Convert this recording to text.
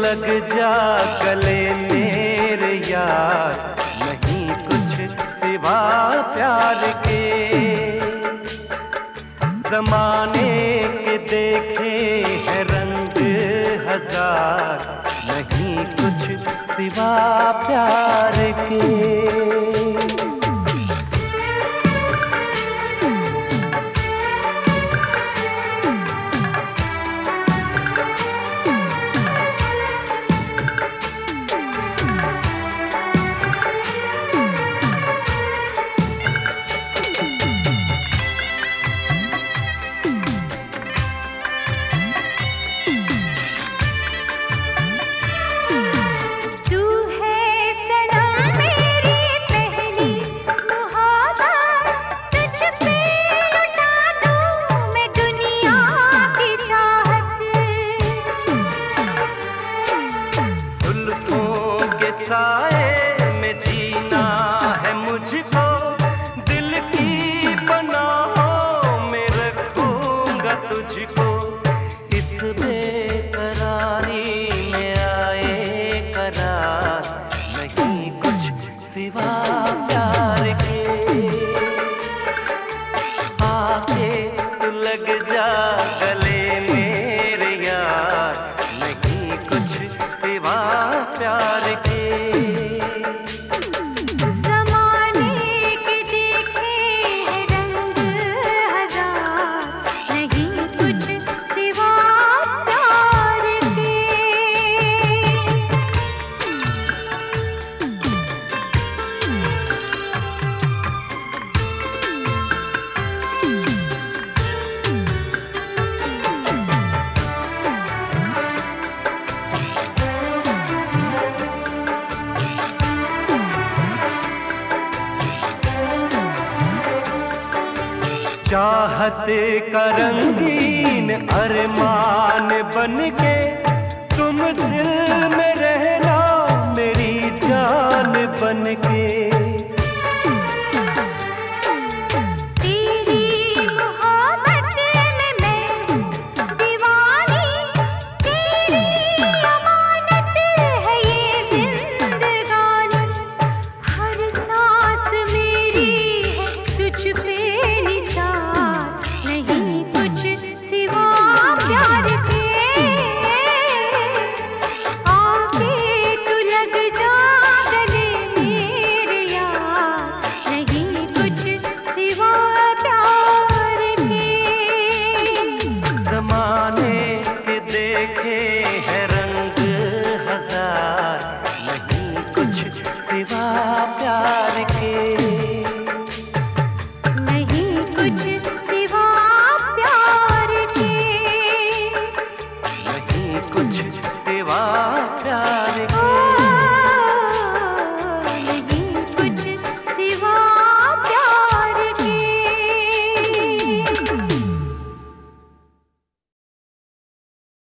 लग जा गले मेरे यार, नहीं कुछ सिवा प्यार के। जमाने के देखे हैं रंग हजार, नहीं कुछ सिवा प्यार के। साए में जीना है मुझको, दिल की पनाहों में रखूंगा तुझको। इस बेकरारी में आए करार, नहीं कुछ सिवा प्यार के। आके तू लग जा गले मेरे यार, नहीं कुछ सिवा प्यार के। चाहत का रंगीन अरमान बनके तुम दिल में रहना मेरी जान बनके।